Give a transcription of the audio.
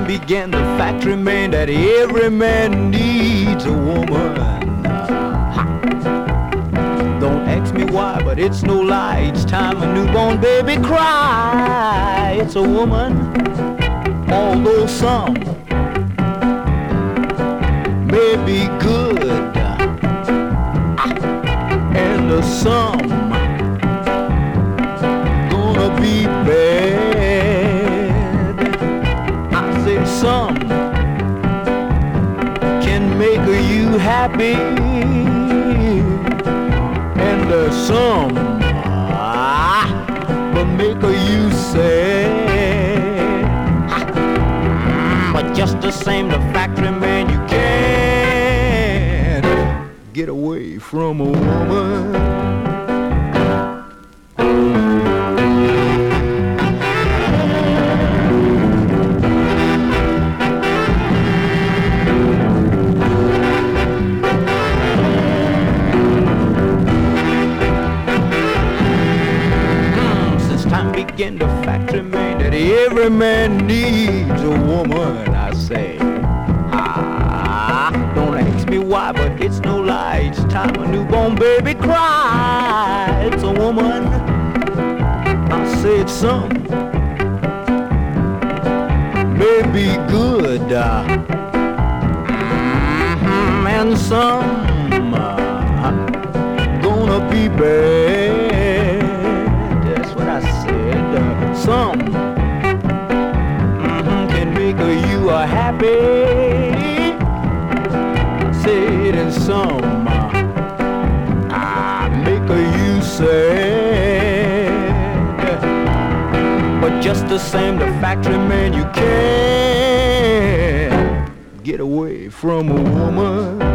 time began the factory man that every man needs a woman. Don't ask me why, but it's no lie. Each time a newborn baby cry, it's a woman. Although some may be good, and some gonna be bad. I say some can make you happy, and some will make you sad. But just the same, the factory man, you can't get away from a woman. Begin the factory man that every man needs a woman. I say, don't ask me why, but it's no lie. Each time a newborn baby cries, it's a woman. I say it's some may be good, and some gonna be bad. Some can make you happy, said, and some make you sad. But just the same, the factory man, you can't get away from a woman.